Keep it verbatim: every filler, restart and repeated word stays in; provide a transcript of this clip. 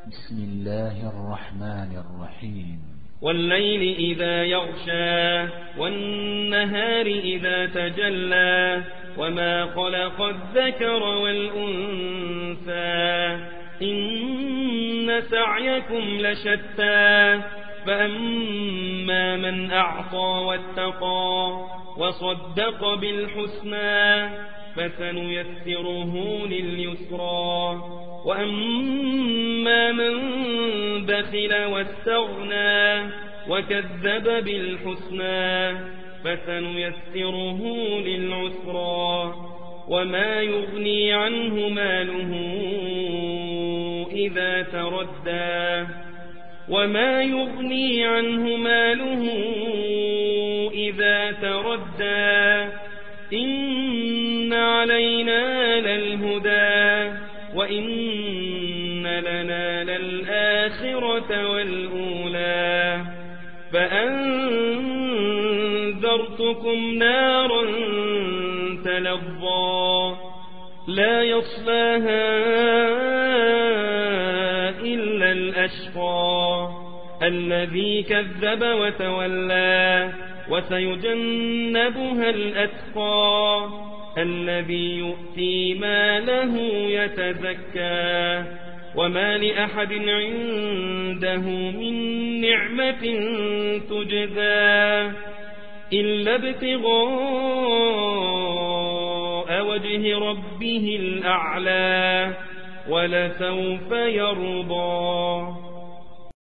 بسم الله الرحمن الرحيم والليل إذا يغشى والنهار إذا تجلى وما خلق الذكر والأنثى إن سعيكم لشتى فأما من أعطى واتقى وصدق بالحسنى فسنيسره لليسرى وأما من بخل واستغنى وكذب بالحسنى فسنيسره للعسرى وما يغني عنه ماله إذا تردى وما يغني عنه ماله إذا تردى إن علينا للهدى وإن لنا للآخرة والأولى فأنذرتكم نارا تلظى لا يصلاها إلا الأشقى الذي كذب وتولى وسيجنبها الأتقى الذي يؤتي ماله يتزكى وما لأحد عنده من نعمة تجزى إلا ابتغاء وجه ربه الأعلى ولسوف يرضى.